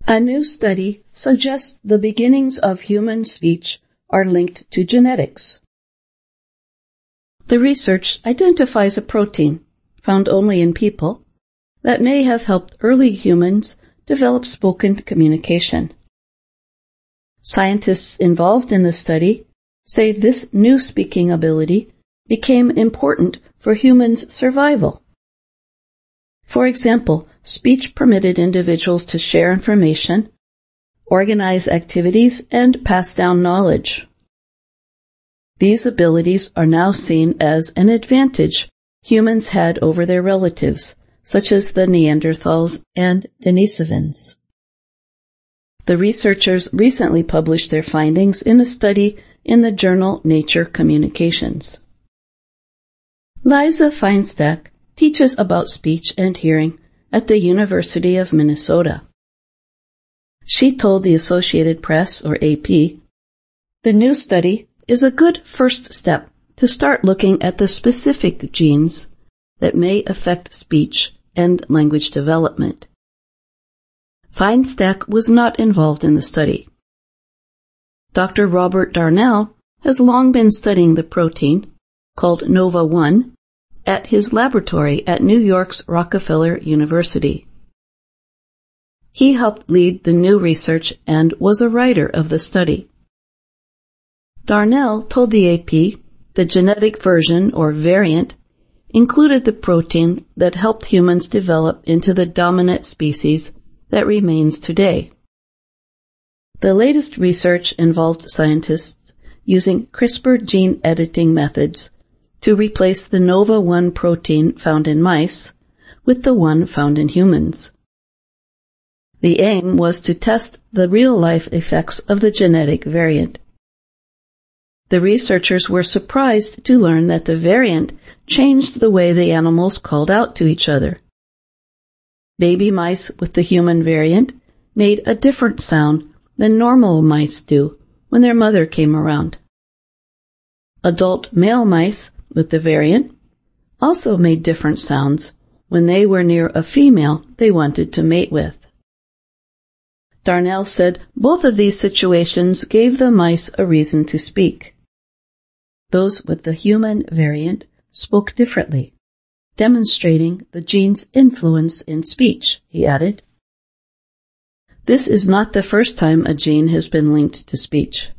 A new study suggests the beginnings of human speech are linked to genetics. The research identifies a protein, found only in people, that may have helped early humans develop spoken communication. Scientists involved in the study say this new speaking ability became important for humans' survival. For example, speech permitted individuals to share information, organize activities, and pass down knowledge. These abilities are now seen as an advantage humans had over their relatives, such as the Neanderthals and Denisovans. The researchers recently published their findings in a study in the journal Nature Communications. Liza Feinstack teaches about speech and hearing at the University of Minnesota. She told the Associated Press, or AP, the new study is a good first step to start looking at the specific genes that may affect speech and language development. Feinstack was not involved in the study. Dr. Robert Darnell has long been studying the protein, called Nova1, at his laboratory at New York's Rockefeller University. He helped lead the new research and was a writer of the study. Darnell told the AP the genetic version or variant included the protein that helped humans develop into the dominant species that remains today. The latest research involved scientists using CRISPR gene editing methods to replace the Nova1 protein found in mice with the one found in humans. The aim was to test the real-life effects of the genetic variant. The researchers were surprised to learn that the variant changed the way the animals called out to each other. Baby mice with the human variant made a different sound than normal mice do when their mother came around. Adult male mice with the variant also made different sounds when they were near a female they wanted to mate with. Darnell said both of these situations gave the mice a reason to speak. Those with the human variant spoke differently, demonstrating the gene's influence in speech, he added. This is not the first time a gene has been linked to speech.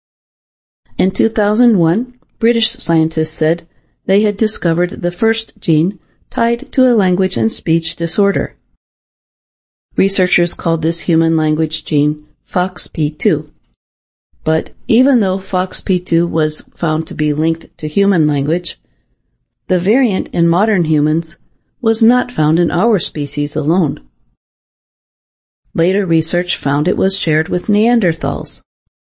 In 2001, British scientists said they had discovered the first gene tied to a language and speech disorder. Researchers called this human language gene FOXP2. But even though FOXP2 was found to be linked to human language, the variant in modern humans was not found in our species alone. Later research found it was shared with Neanderthals.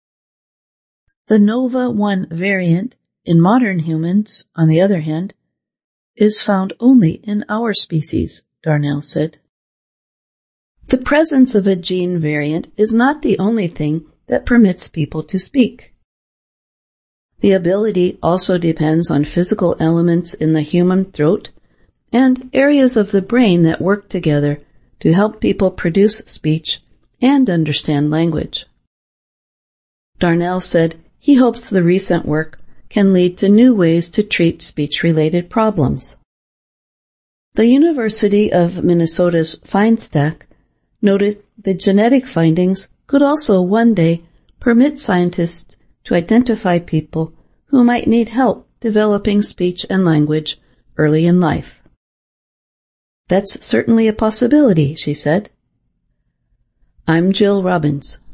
The Nova1 variant in modern humans, on the other hand, is found only in our species, Darnell said. The presence of a gene variant is not the only thing that permits people to speak. The ability also depends on physical elements in the human throat and areas of the brain that work together to help people produce speech and understand language. Darnell said he hopes the recent work can lead to new ways to treat speech-related problems. The University of Minnesota's Feinstack noted the genetic findings could also one day permit scientists to identify people who might need help developing speech and language early in life. That's certainly a possibility, she said. I'm Jill Robbins.